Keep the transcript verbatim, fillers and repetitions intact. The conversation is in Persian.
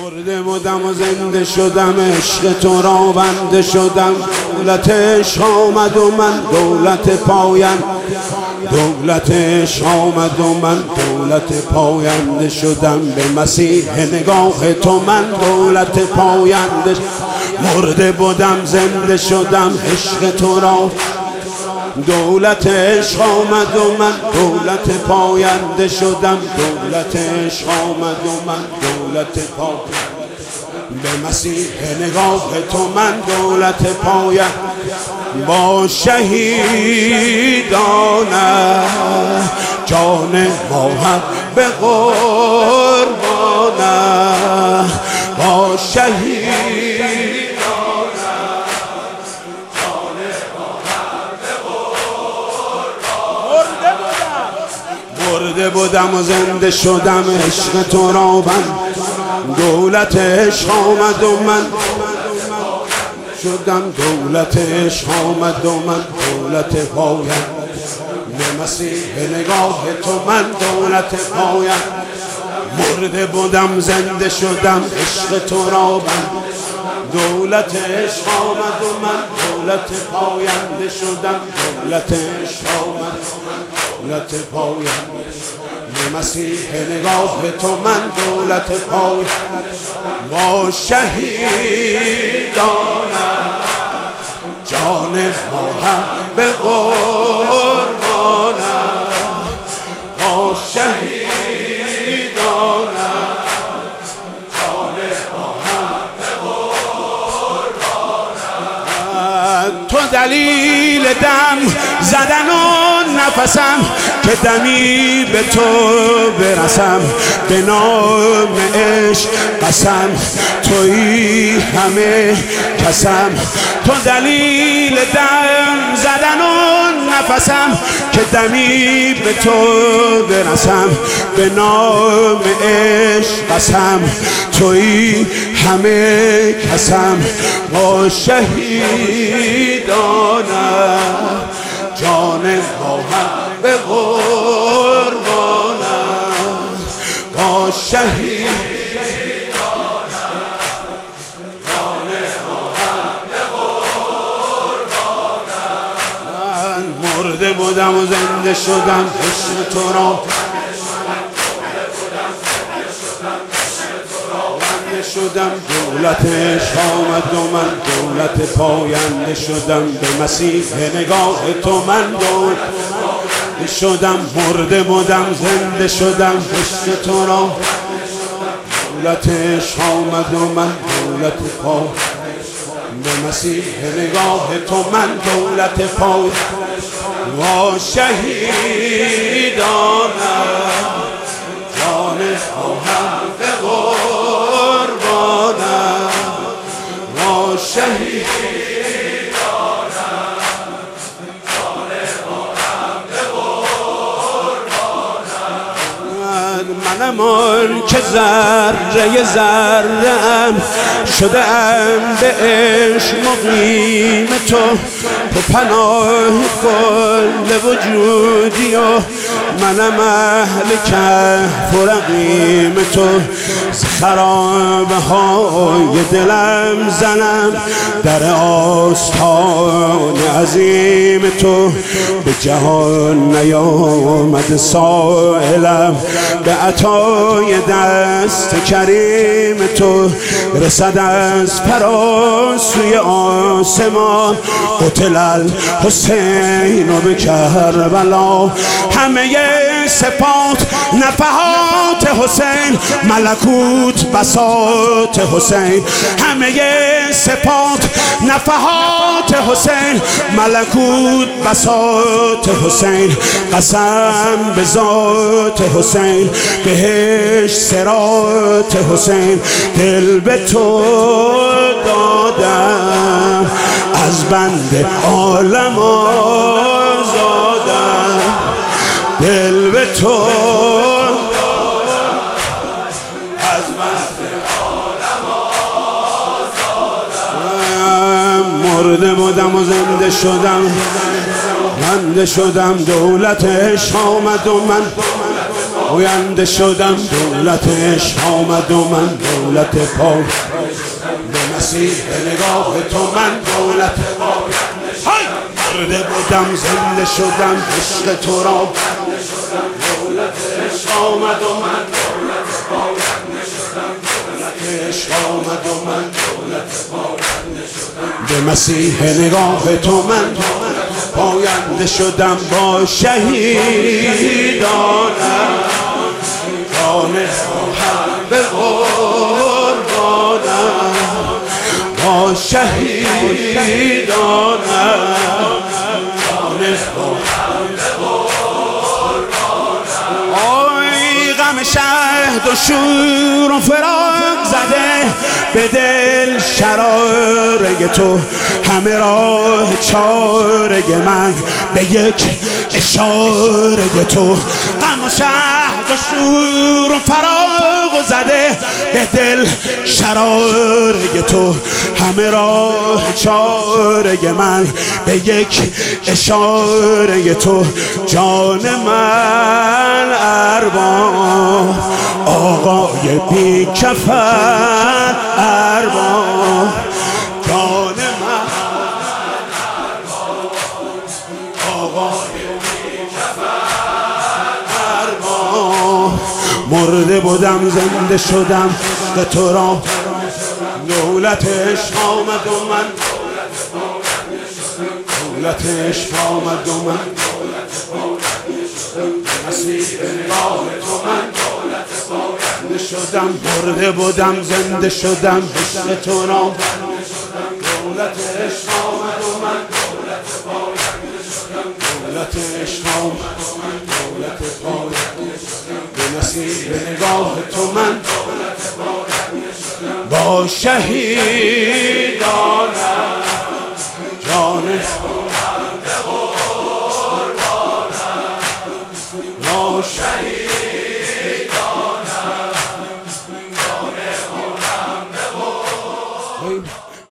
مرده بودم و زنده شدم، عشق تو را بنده شدم. دولت عشق آمد و من دولت پایم، دولت عشق آمد و من دولت پاینده شدم. به مسیح نگاه تو من دولت پاینده. مرده بودم زنده شدم، عشق تو را دولت عشق آمد و من دولت پاینده شدم. دولت عشق آمد و من دولت پاینده. به مسیح نگاه تو من دولت پاینده. با شهیدانه جان ما هم به قربانه. با شهید مرده بودم و زنده شدم، عشق تو را بند. دولت عشق آمد و من شدم، دولت عشق آمد و من دولت پاینده. به مسیح نگاه تو من دولت پاینده. مرده بودم زنده شدم، عشق تو را بند. دولت عشق آمد و من دولت پاینده شدم. دولت عشق آمد دولت پاینده. به مسیح نگاه تو من دولت پاینده. با شهیدانه جان ما هم به قربانه. با شهیدانه تو دلیل دم زدن و نفسم، که دمی به تو برسم. به نام عشق قسم تویی همه کسم. تو دلیل دم زدن و نفسم، که دمی به تو برسم. به نام عشق قسم تویی همه کسم. با شهیدانه جان ما هم به قربانه. با شهیدانه جان ما هم به قربانه. من مرده بودم و زنده شدم، عشق تو را شدم. دولت عشق آمد و من دولت پاینده شدم. به مسیح نگاه تو من دولت شدم. مرده بودم زنده شدم، عشق تو را دولت عشق آمد و من دولت پاینده. به مسیح نگاه تو من دولت پاینده. با شهیدانه جان خواهم به شهیدانم جان خواهم به قربانم. منم آن که ذره ذره‌ام شده‌ام به عشق مقیم تو. تو پناه کل وجودی و منم اهل کهف و رقیم تو. خرابه های دلم زنم در آستان عظیم تو. به جهان نیامد سائلم به عطای دست کریم تو. رسد از فراسوی آسمان قتل الحسین و به کربلا. همه صفات نفحات حسین، ملکوت بساط حسین. همه صفات نفحات حسین، ملکوت بساط حسین. قسم به ذات حسین، بهشت صراط حسین. دل به تو دادم، از بند عالم آزادم. دل به تو از بند عالم آزادم. مرده بودم و زنده شدم، زنده شدم. دولت عشق آمد و من پاینده شدم، دولت عشق آمد و من دولت پای به مسیح نگاه تو من دولت پاینده شدم. مرده بودم زنده شدم عشق تو را، دولت عشق آمد و من دولت پاینده شدم. دولت عشق آمد و من دولت پاینده شدم. به مسیح نگاه تو من پاینده شدم. با شهیدانم جان به قربانم، با شهیدانم جان به قربانم. آی غم شهد و شور و فراق زده به دل شراره تو، همه راه چاره من به یک اشاره تو. غم و شهد و شور و فراق زده به دل شراره تو، همه راه چاره من به یک اشاره تو. جان من ارباب آقای بی کفن، ارباب جان من آقای بی کفن، ارباب. مرده بودم زنده شدم به تو را، دولت عشق آمد و من دولت عشق آمد و من مسیح نگاه تو من دولت پاینده شدم. مرده بودم زنده شدم عشق تو را، دولت عشق آمد و من دولت پاینده شدم. دولت عشق آمد و من دولت پاینده شدم. به مسیح نگاه تو من دولت پاینده شدم. با شهیدانم جان با شهید